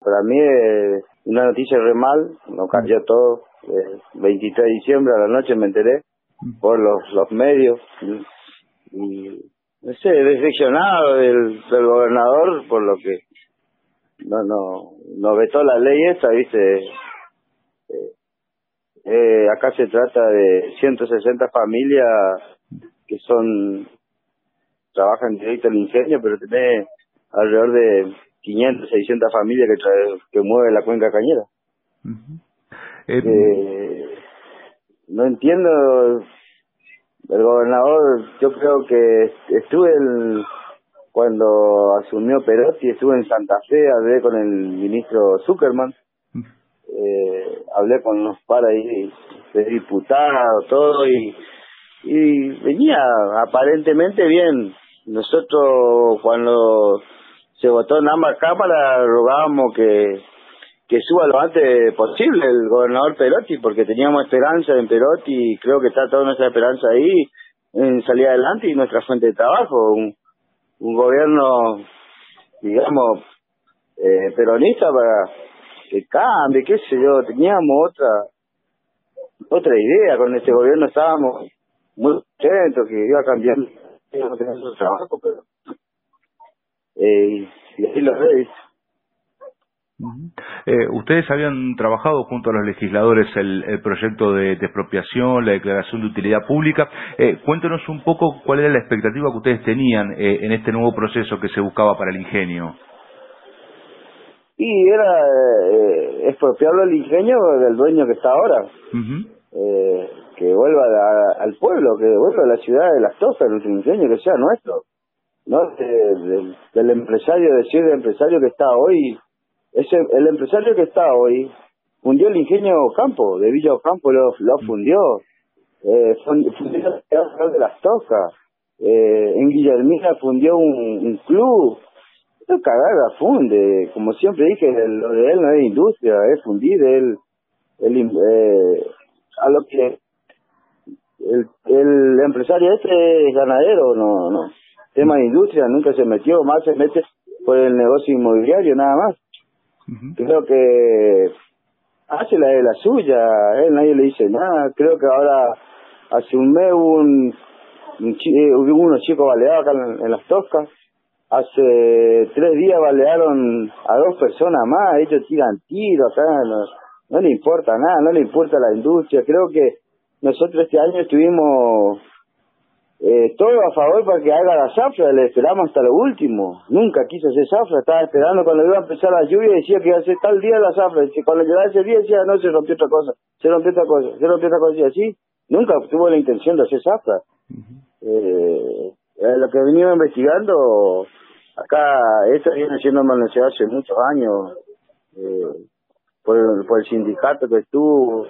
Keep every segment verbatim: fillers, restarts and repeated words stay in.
para mí es una noticia re mal, nos cambió todo. El veintitrés de diciembre a la noche me enteré por los, los medios. Y, y no sé, decepcionado del, del gobernador por lo que no no no vetó la ley esa, ¿viste? Eh, eh, acá se trata de ciento sesenta familias que son trabajan directo al ingenio, pero tenés alrededor de quinientas, seiscientas familias que trae, que mueve la cuenca cañera. Uh-huh. eh, Eh, no entiendo, el gobernador, yo creo que estuve el, cuando asumió Perotti, estuve en Santa Fe, hablé con el ministro Zuckerman, eh, hablé con unos par ahí de diputados, todo, y, y venía aparentemente bien. Nosotros cuando se votó en ambas cámaras rogábamos que que suba lo antes posible el gobernador Perotti, porque teníamos esperanza en Perotti y creo que está toda nuestra esperanza ahí en salir adelante y nuestra fuente de trabajo. Un, un gobierno, digamos, eh, peronista para que cambie, qué sé yo, teníamos otra otra idea con este gobierno, estábamos muy contentos que iba a cambiar, íbamos a tener nuestro trabajo, pero eh, y así lo veis. Uh-huh. Eh, ustedes habían trabajado junto a los legisladores el, el proyecto de, de expropiación, la declaración de utilidad pública. Eh, cuéntenos un poco cuál era la expectativa que ustedes tenían eh, en este nuevo proceso que se buscaba para el ingenio. Y era eh, expropiarlo el ingenio del dueño que está ahora. Uh-huh. eh, que vuelva a, al pueblo, que vuelva a la ciudad de Las Toscas, nuestro ingenio, que sea nuestro. No de, de, del empresario, decir del empresario que está hoy. Ese, el empresario que está hoy fundió el ingenio Ocampo, de Villa Ocampo lo, lo fundió, eh, fundió el de Las Toscas, eh, en Guillermina fundió un, un club. No cagada, funde, como siempre dije, lo de él no es industria, es fundir, él, él eh, a lo que el, el empresario este es ganadero, no, no, tema de industria, nunca se metió, más se mete por el negocio inmobiliario, nada más. Uh-huh. Creo que hace la de la suya, a él nadie le dice nada. Creo que ahora hace un mes hubo, un, un chi, hubo unos chicos baleados acá en, en Las Toscas. Hace tres días balearon a dos personas más, ellos tiran tiros acá, no, no le importa nada, no le importa la industria. Creo que nosotros este año estuvimos Eh, todo a favor para que haga la zafra, le esperamos hasta lo último. Nunca quiso hacer zafra, estaba esperando cuando iba a empezar la lluvia, decía que iba a hacer tal día la zafra, y cuando llegaba ese día decía, no, se rompió otra cosa, se rompió otra cosa, se rompió otra cosa, y así, nunca tuvo la intención de hacer zafra. Uh-huh. eh, eh, lo que venimos investigando, acá, esto viene siendo manoseado hace muchos años, eh, por, el, por el sindicato que estuvo.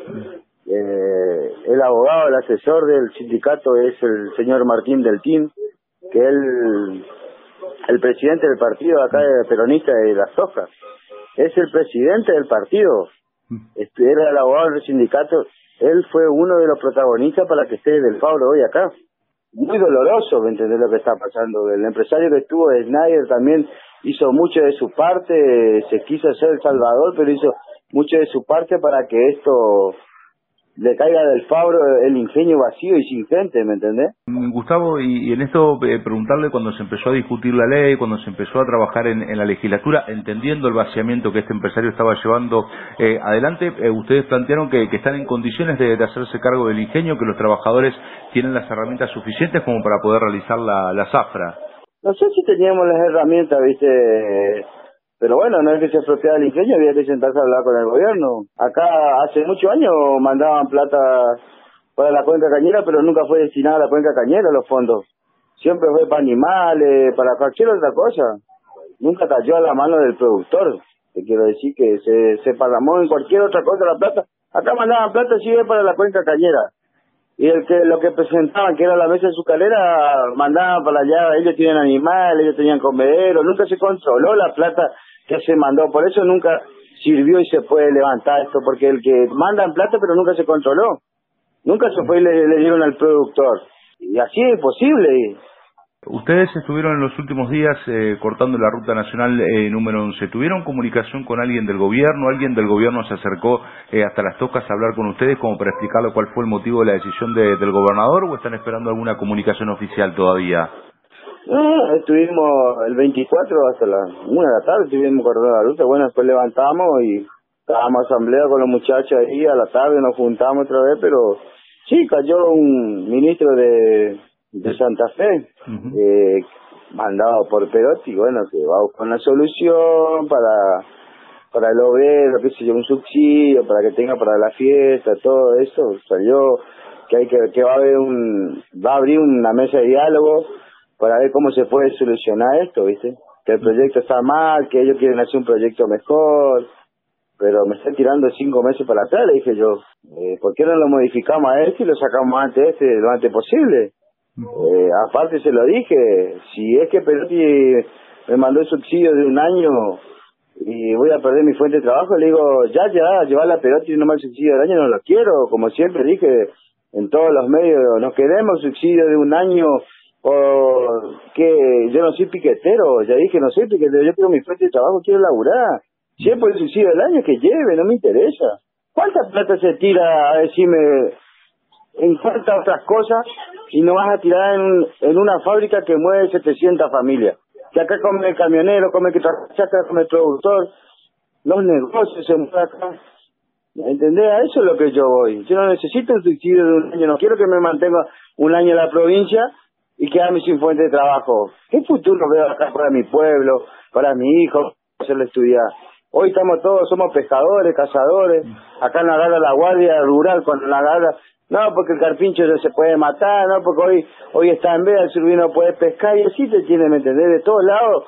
Eh, el abogado, el asesor del sindicato es el señor Martín Deltín, que es el, el presidente del partido acá de peronista de Las Toscas. Es el presidente del partido. Este, era el abogado del sindicato. Él fue uno de los protagonistas para que esté del Fabro hoy acá. Muy doloroso, ¿me entendés lo que está pasando? El empresario que estuvo de Snyder también hizo mucho de su parte, se quiso hacer el salvador, pero hizo mucho de su parte para que esto le caiga del Fabro el ingenio vacío y sin gente, ¿me entendés? Gustavo, y, y en esto eh, preguntarle, cuando se empezó a discutir la ley, cuando se empezó a trabajar en, en la legislatura, entendiendo el vaciamiento que este empresario estaba llevando eh, adelante, eh, ustedes plantearon que, que están en condiciones de, de hacerse cargo del ingenio, que los trabajadores tienen las herramientas suficientes como para poder realizar la, la zafra. No sé si teníamos las herramientas, viste, pero bueno, no es que se apropiara el ingenio, había que sentarse a hablar con el gobierno. Acá hace muchos años mandaban plata para la cuenca cañera, pero nunca fue destinada a la cuenca cañera los fondos. Siempre fue para animales, para cualquier otra cosa. Nunca cayó a la mano del productor. Te quiero decir que se, se parramó en cualquier otra cosa la plata. Acá mandaban plata sí para la cuenca cañera. Y el que lo que presentaban, que era la mesa azucarera, mandaban para allá, ellos tienen animales, ellos tenían comederos, nunca se controló la plata que se mandó, por eso nunca sirvió y se puede levantar esto, porque el que mandan plata pero nunca se controló, nunca se fue y le, le dieron al productor, y así es imposible. Ustedes estuvieron en los últimos días eh, cortando la ruta nacional eh, número once. ¿Tuvieron comunicación con alguien del gobierno? ¿Alguien del gobierno se acercó eh, hasta Las Tocas a hablar con ustedes como para explicarle cuál fue el motivo de la decisión de, del gobernador o están esperando alguna comunicación oficial todavía? No, estuvimos el veinticuatro hasta la una de la tarde, estuvimos cortando la ruta. Bueno, después levantamos y estábamos asamblea con los muchachos ahí, a la tarde nos juntamos otra vez, pero sí, cayó un ministro de, de Santa Fe, uh-huh. eh, mandado por Perotti, bueno, que va a buscar una solución para para el obrero, qué sé yo, un subsidio, para que tenga para la fiesta, todo eso. Salió que hay que, que va a haber un, va a abrir una mesa de diálogo para ver cómo se puede solucionar esto, ¿viste? Que el proyecto está mal, que ellos quieren hacer un proyecto mejor, pero me están tirando cinco meses para atrás, le dije yo. Eh, ¿Por qué no lo modificamos a este y lo sacamos antes este, lo antes posible? Eh, aparte se lo dije, si es que Perotti me mandó el subsidio de un año y voy a perder mi fuente de trabajo, le digo, ya, ya, llevar a Perotti nomás el subsidio del año, no lo quiero, como siempre dije en todos los medios, no queremos subsidio de un año. O que yo no soy piquetero, ya dije, no soy piquetero, yo quiero mi fuente de trabajo, quiero laburar. Si es por el subsidio del año, que lleve, no me interesa. ¿Cuánta plata se tira a decirme en cuántas otras cosas y no vas a tirar en, en una fábrica que mueve setecientas familias? Que acá come el camionero, come el que trabaja, acá come el productor, los negocios se mueven acá. ¿Entendés? A eso es lo que yo voy. Yo no necesito un subsidio de un año, no quiero que me mantenga un año en la provincia y quedarme sin fuente de trabajo. ¿Qué futuro veo acá para mi pueblo, para mi hijo, hacerle estudiar? Hoy estamos todos, somos pescadores, cazadores, acá en agarra la guardia rural, cuando la agarra, no, porque el carpincho no se puede matar, no, porque hoy hoy está en veda, el surubí no puede pescar, y así te tiene, ¿me entendés? De todos lados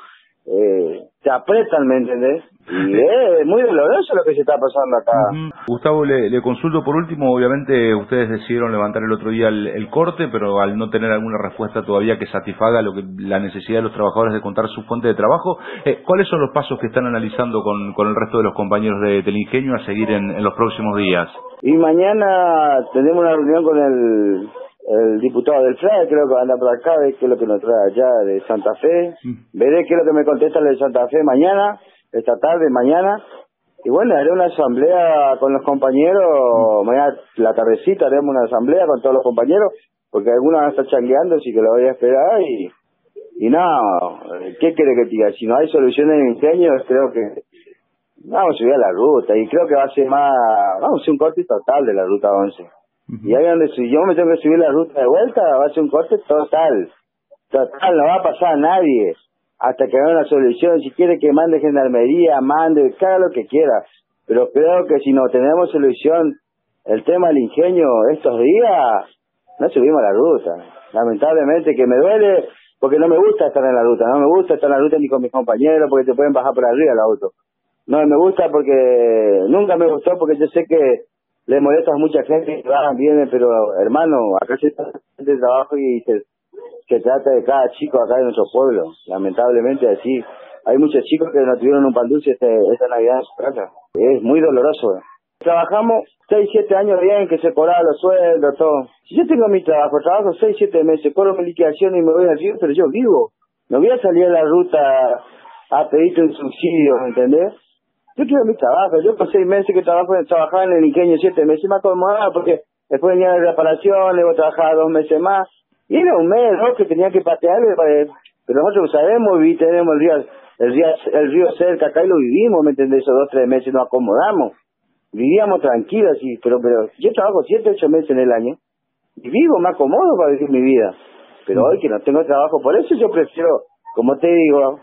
eh, te apretan, ¿me entendés? Y es muy doloroso lo que se está pasando acá. Uh-huh. Gustavo, le, le consulto por último, obviamente ustedes decidieron levantar el otro día el, el corte, pero al no tener alguna respuesta todavía que satisfaga lo que la necesidad de los trabajadores de contar su fuente de trabajo, eh, ¿cuáles son los pasos que están analizando con, con el resto de los compañeros de, del Ingenio a seguir en, en los próximos días? Y mañana tenemos una reunión con el, el diputado del F R A E, creo que anda por acá, ve qué es lo que nos trae allá de Santa Fe, uh-huh. Veré qué es lo que me contesta el de Santa Fe mañana, esta tarde, mañana. Y bueno, haré una asamblea con los compañeros, mañana la tardecita haremos una asamblea con todos los compañeros, porque algunos van a estar changueando, así que lo voy a esperar y y no, ¿qué quiere que diga? Si no hay soluciones en Ingenio, creo que vamos a subir a la ruta y creo que va a ser más, vamos a hacer un corte total de la ruta once. Uh-huh. Y ahí donde si yo me tengo que subir la ruta de vuelta, va a ser un corte total, total, no va a pasar a nadie. Hasta que haya una solución, si quiere que mande gendarmería, mande, que haga lo que quiera. Pero creo que si no tenemos solución, el tema del Ingenio estos días, no subimos a la ruta. Lamentablemente que me duele, porque no me gusta estar en la ruta, no me gusta estar en la ruta ni con mis compañeros, porque te pueden bajar por arriba el auto. No me gusta porque, nunca me gustó porque yo sé que le molesta a mucha gente que van, vienen, pero hermano, acá se está de trabajo y se... se trata de cada chico acá en nuestro pueblo, lamentablemente así. Hay muchos chicos que no tuvieron un pan dulce este, esta Navidad en su casa. Es muy doloroso. Trabajamos seis, siete años bien, que se cobraban los sueldos, todo. Si yo tengo mi trabajo, trabajo seis, siete meses, cobro mi liquidación y me voy al río, pero yo vivo. No voy a salir a la ruta a pedirte un subsidio, ¿me entendés? Yo quiero mi trabajo. Yo por seis meses que trabajo, trabajaba en el Ingenio, siete meses, me acomodaba porque después venía de reparación, luego trabajaba dos meses más. Y era un mes, ¿no? Que tenía que patearle, pero nosotros sabemos vivir, tenemos el río, el río, el río cerca acá y lo vivimos, ¿me entendés? Esos dos, tres meses nos acomodamos, vivíamos tranquilos, y, pero, pero yo trabajo siete, ocho meses en el año, y vivo, me acomodo para vivir mi vida, pero hoy que no tengo trabajo, por eso yo prefiero, como te digo,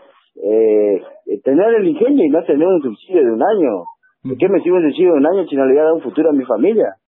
eh, tener el Ingenio y no tener un subsidio de un año. ¿Por qué me sirve un subsidio de un año si no le voy a dar un futuro a mi familia?